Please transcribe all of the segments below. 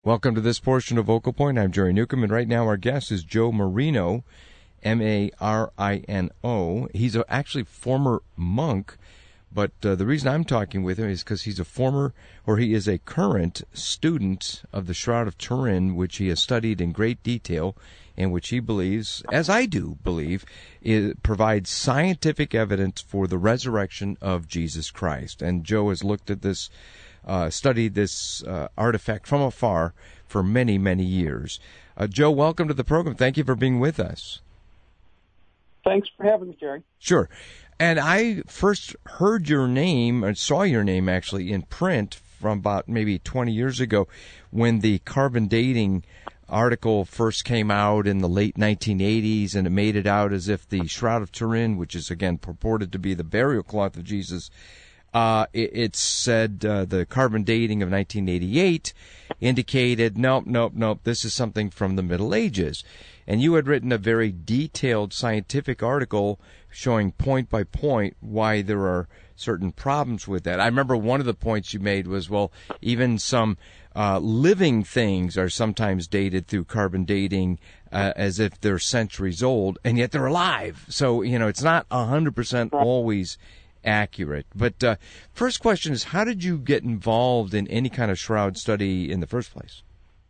Welcome to this portion of Vocal Point. I'm Jerry Newcomb, and right now our guest is Joe Marino, M-A-R-I-N-O. He's actually former monk, but the reason I'm talking with him is because he is a current student of the Shroud of Turin, which he has studied in great detail, and which he believes, as I do believe, it provides scientific evidence for the resurrection of Jesus Christ. And Joe has looked at this, studied this artifact from afar for many, many years. Joe, welcome to the program. Thank you for being with us. Thanks for having me, Jerry. Sure. And I first heard your name, or saw your name actually, in print from about maybe 20 years ago when the carbon dating article first came out in the late 1980s, and it made it out as if the Shroud of Turin, which is, again, purported to be the burial cloth of Jesus, it said the carbon dating of 1988 indicated, nope, this is something from the Middle Ages. And you had written a very detailed scientific article showing point by point why there are certain problems with that. I remember one of the points you made was, well, even some living things are sometimes dated through carbon dating as if they're centuries old, and yet they're alive. So, it's not 100% always accurate. But first question is, how did you get involved in any kind of shroud study in the first place?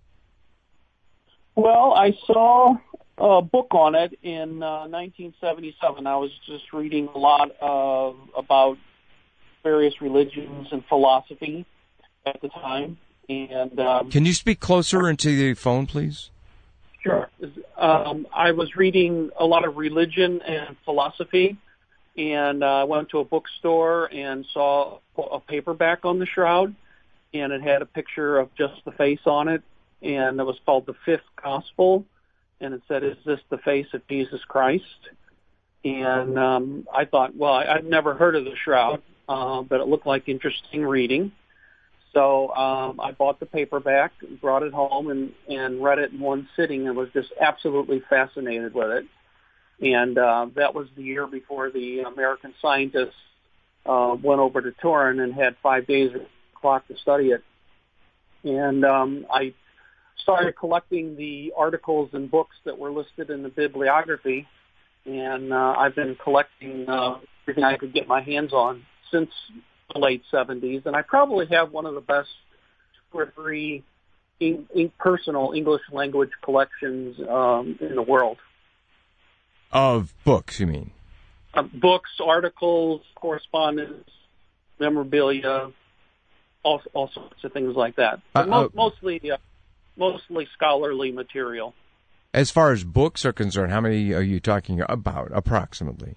Well, I saw a book on it in 1977. I was just reading a lot about various religions and philosophy at the time. And can you speak closer into the phone, please? Sure. I was reading a lot of religion and philosophy, and I went to a bookstore and saw a paperback on the shroud, and it had a picture of just the face on it, and it was called The Fifth Gospel, and it said, "Is this the face of Jesus Christ?" And I thought, well, I've never heard of the shroud, but it looked like interesting reading. So I bought the paperback, brought it home, and read it in one sitting, and was just absolutely fascinated with it. And that was the year before the American scientists went over to Turin and had 5 days of clock to study it. And I started collecting the articles and books that were listed in the bibliography, and I've been collecting everything I could get my hands on since the late 70s, and I probably have one of the best 2 or 3 personal English language collections in the world. Of books, you mean? Books, articles, correspondence, memorabilia, all sorts of things like that. Mostly scholarly material. As far as books are concerned, how many are you talking about, approximately?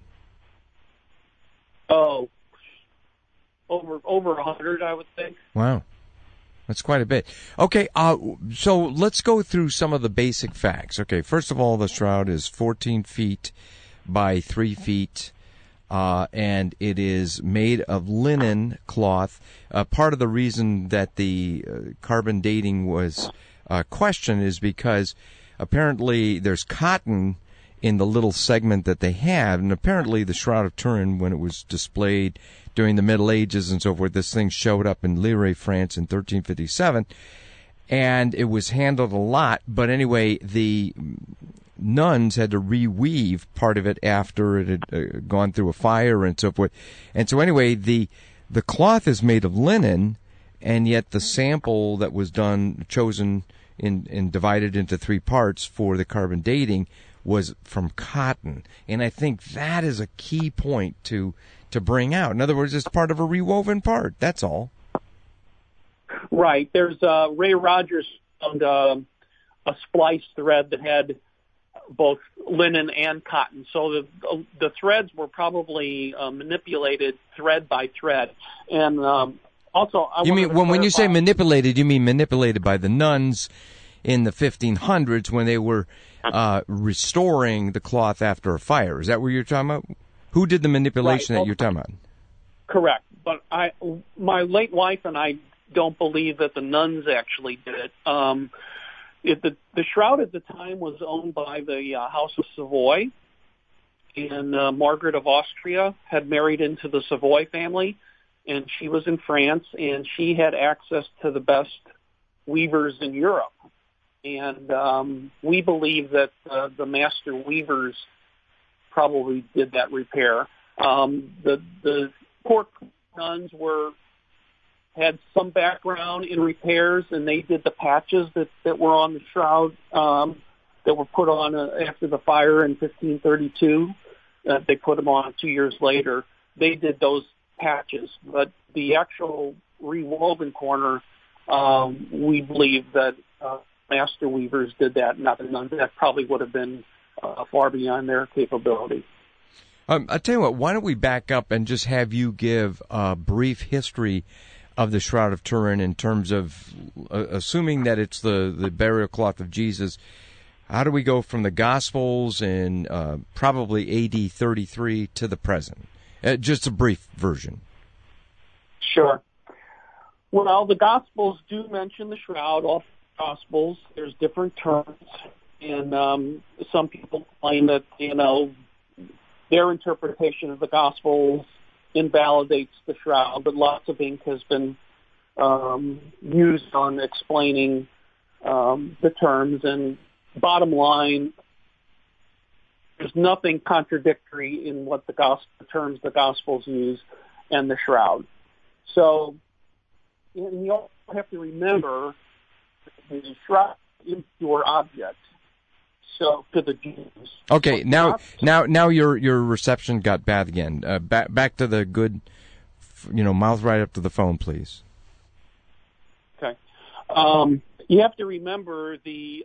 Oh, over 100, I would think. Wow. That's quite a bit. Okay, so let's go through some of the basic facts. Okay, first of all, the shroud is 14 feet by 3 feet, and it is made of linen cloth. Part of the reason that the carbon dating was questioned is because apparently there's cotton in the little segment that they had, and apparently the Shroud of Turin, when it was displayed during the Middle Ages and so forth, this thing showed up in Lille, France in 1357, and it was handled a lot. But anyway, the nuns had to reweave part of it after it had gone through a fire and so forth. And so anyway, the cloth is made of linen, and yet the sample that was chosen and divided into 3 parts for the carbon dating was from cotton. And I think that is a key point to bring out. In other words, it's part of a rewoven part. That's all. Right. There's Ray Rogers found a spliced thread that had both linen and cotton. So the threads were probably manipulated thread by thread. And also, you mean when you say manipulated, you mean manipulated by the nuns in the 1500s when they were restoring the cloth after a fire. Is that what you're talking about? Who did the manipulation that you're talking about? Correct. But my late wife and I don't believe that the nuns actually did it. The shroud at the time was owned by the House of Savoy, and Margaret of Austria had married into the Savoy family, and she was in France, and she had access to the best weavers in Europe. And we believe that the master weavers probably did that repair. The court nuns had some background in repairs, and they did the patches that were on the shroud that were put on after the fire in 1532. They put them on 2 years later. They did those patches, but the actual rewoven corner, we believe that master weavers did that, not the nuns. That probably would have been far beyond their capability. I'll tell you what, why don't we back up and just have you give a brief history of the Shroud of Turin in terms of, assuming that it's the burial cloth of Jesus, how do we go from the Gospels in probably A.D. 33 to the present? Just a brief version. Sure. Well, the Gospels do mention the shroud. All Gospels, there's different terms, and some people claim that, their interpretation of the Gospels invalidates the shroud, but lots of ink has been used on explaining the terms, and bottom line, there's nothing contradictory in what the terms the Gospels use and the shroud. So, and you also have to remember the shroud is an impure object. So to the Jews. Okay, now your reception got bad again. Back to the good, mouth right up to the phone, please. Okay. You have to remember the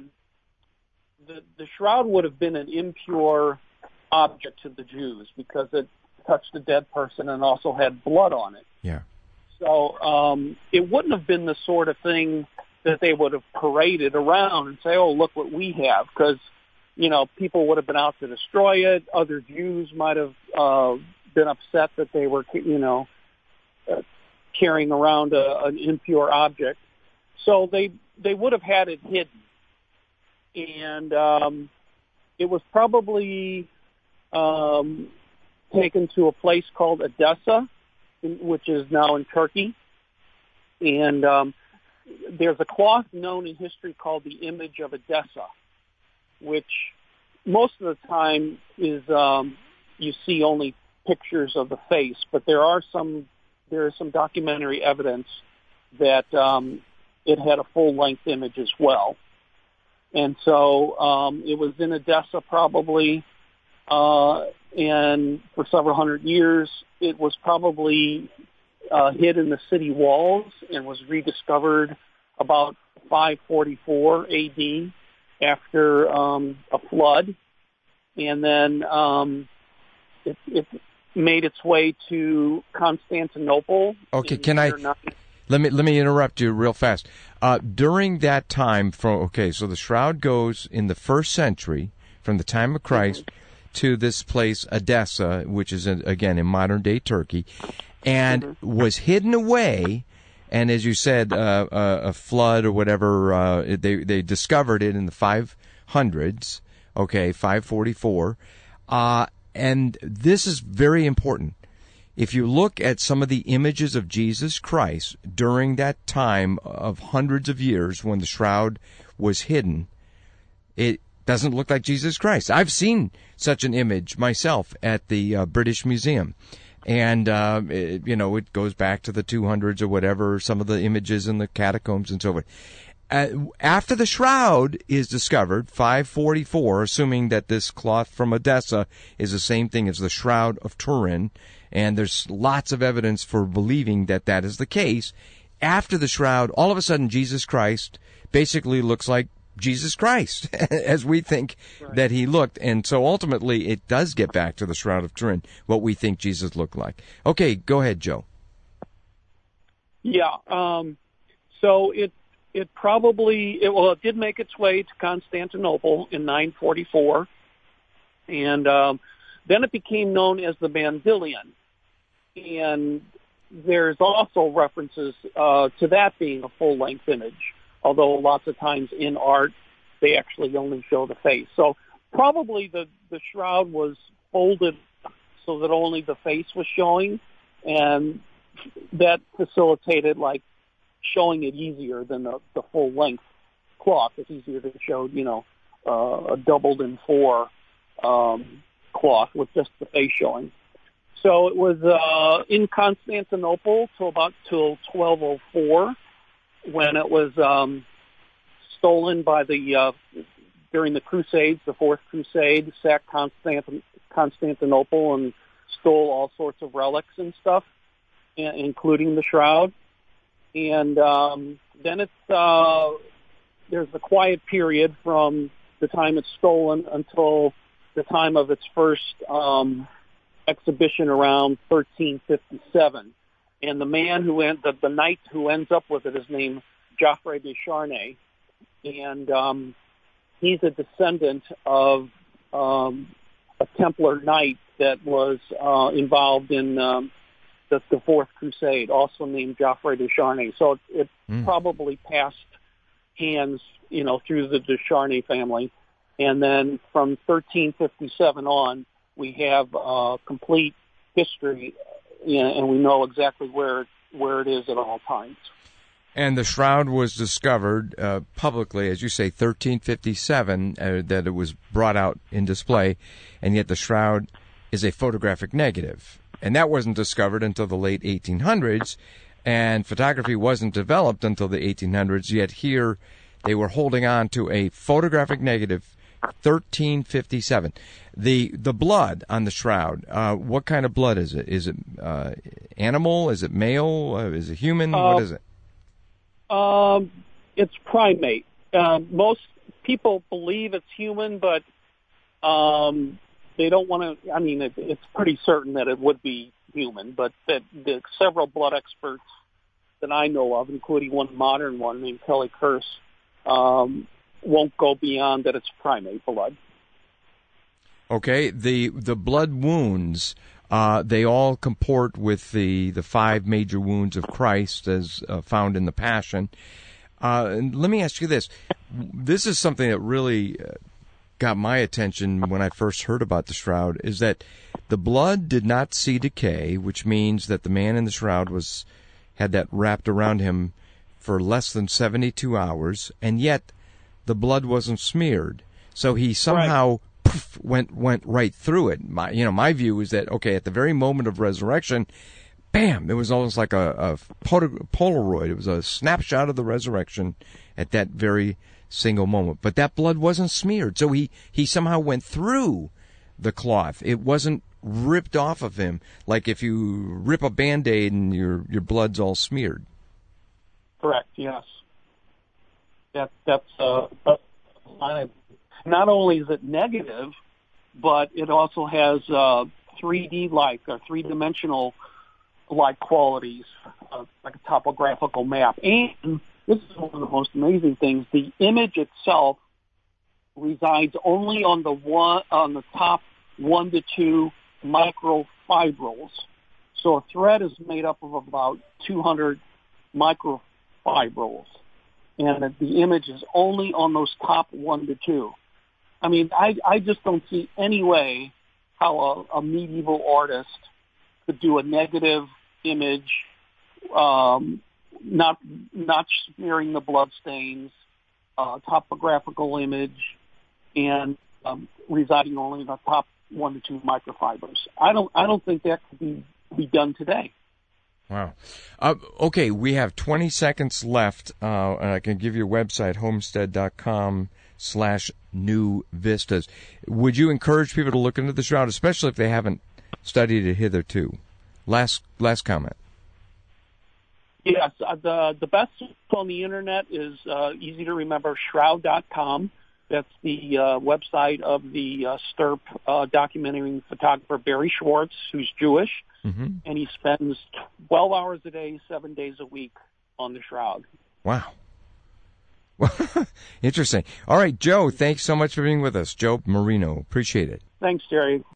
shroud would have been an impure object to the Jews because it touched a dead person and also had blood on it. Yeah. So it wouldn't have been the sort of thing that they would have paraded around and say, "Oh, look what we have," because people would have been out to destroy it. Other Jews might have been upset that they were, carrying around an impure object. So they would have had it hidden, and it was probably taken to a place called Edessa, which is now in Turkey, and there's a cloth known in history called the Image of Edessa, which most of the time is you see only pictures of the face, but there is some documentary evidence that it had a full-length image as well. And so it was in Edessa probably, and for several hundred years it was probably hid in the city walls and was rediscovered about 544 A.D. after a flood, and then it made its way to Constantinople. Okay, let me interrupt you real fast. During that time, so the shroud goes in the 1st century from the time of Christ to this place Edessa, which is again in modern day Turkey, and was hidden away. And as you said, a flood or whatever, they discovered it in the 500s, 544. And this is very important. If you look at some of the images of Jesus Christ during that time of hundreds of years when the shroud was hidden, it doesn't look like Jesus Christ. I've seen such an image myself at the British Museum. And, it goes back to the 200s or whatever, some of the images in the catacombs and so forth. After the shroud is discovered, 544, assuming that this cloth from Edessa is the same thing as the Shroud of Turin, and there's lots of evidence for believing that that is the case, after the shroud, all of a sudden Jesus Christ basically looks like Jesus Christ, as we think that he looked. And so ultimately it does get back to the Shroud of Turin, what we think Jesus looked like. Okay, go ahead, Joe. Yeah, so it did make its way to Constantinople in 944, and then it became known as the Mandylion. And there's also references to that being a full-length image, although lots of times in art they actually only show the face. So probably the shroud was folded so that only the face was showing, and that facilitated showing it easier than the full length cloth. It's easier to show, a doubled in four cloth with just the face showing. So it was in Constantinople till 1204, when it was stolen by during the Crusades, the Fourth Crusade, sacked Constantinople and stole all sorts of relics and stuff, including the shroud. And then there's a quiet period from the time it's stolen until the time of its first exhibition around 1357. And the man the knight who ends up with it is named Geoffrey de Charnay. And he's a descendant of a Templar knight that was involved in the Fourth Crusade, also named Geoffrey de Charnay. So it probably passed hands, through the de Charnay family. And then from 1357 on, we have complete history, and we know exactly where it is at all times. And the shroud was discovered publicly, as you say, 1357, that it was brought out in display, and yet the shroud is a photographic negative. And that wasn't discovered until the late 1800s, and photography wasn't developed until the 1800s, yet here they were holding on to a photographic negative, 1357. The blood on the shroud, what kind of blood is it? Is it animal? Is it male? Is it human? What is it? It's primate. Most people believe it's human, but they don't want to. I mean, it's pretty certain that it would be human, but the several blood experts that I know of, including one modern one named Kelly Curse, won't go beyond that it's primate blood. Okay, the blood wounds, they all comport with the five major wounds of Christ as found in the Passion. And let me ask you this. This is something that really got my attention when I first heard about the shroud, is that the blood did not see decay, which means that the man in the shroud had that wrapped around him for less than 72 hours, and yet the blood wasn't smeared. So he somehow went right through it. My view is that, okay, at the very moment of resurrection, bam, it was almost like a Polaroid. It was a snapshot of the resurrection at that very single moment. But that blood wasn't smeared. So he somehow went through the cloth. It wasn't ripped off of him like if you rip a Band-Aid and your blood's all smeared. Correct, yes. That's not only is it negative, but it also has 3D-like or three-dimensional like qualities, like a topographical map. And this is one of the most amazing things: the image itself resides only on the top 1 to 2 microfibrils. So a thread is made up of about 200 microfibrils, and the image is only on those top 1 to 2. I mean, I just don't see any way how a medieval artist could do a negative image, not smearing the blood stains, topographical image, and residing only in the top 1 to 2 microfibers. I don't think that could be done today. Wow. Okay, we have 20 seconds left, and I can give you a website, homestead.com/New Vistas. Would you encourage people to look into the shroud, especially if they haven't studied it hitherto? Last comment. Yes, the best on the internet is easy to remember, shroud.com. That's the website of the STURP documentary photographer Barry Schwartz, who's Jewish, and he spends 12 hours a day, 7 days a week on the shroud. Wow. Interesting. All right, Joe, thanks so much for being with us. Joe Marino. Appreciate it. Thanks, Jerry.